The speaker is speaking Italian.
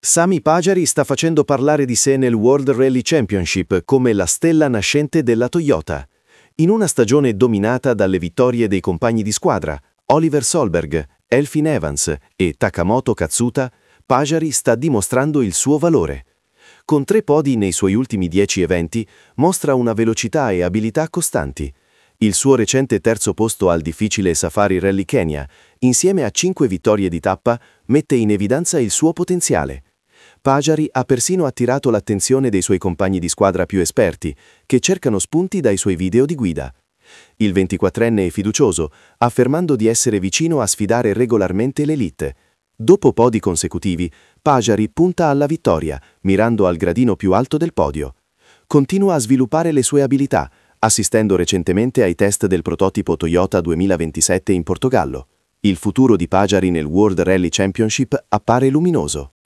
Sami Pajari sta facendo parlare di sé nel World Rally Championship come la stella nascente della Toyota. In una stagione dominata dalle vittorie dei compagni di squadra, Oliver Solberg, Elfyn Evans e Takamoto Katsuta, Pajari sta dimostrando il suo valore. Con 3 podi nei suoi ultimi 10 eventi, mostra una velocità e abilità costanti. Il suo recente terzo posto al difficile Safari Rally Kenya, insieme a 5 vittorie di tappa, mette in evidenza il suo potenziale. Pajari ha persino attirato l'attenzione dei suoi compagni di squadra più esperti, che cercano spunti dai suoi video di guida. Il 24enne è fiducioso, affermando di essere vicino a sfidare regolarmente l'elite. Dopo podi consecutivi, Pajari punta alla vittoria, mirando al gradino più alto del podio. Continua a sviluppare le sue abilità, assistendo recentemente ai test del prototipo Toyota 2027 in Portogallo. Il futuro di Pajari nel World Rally Championship appare luminoso.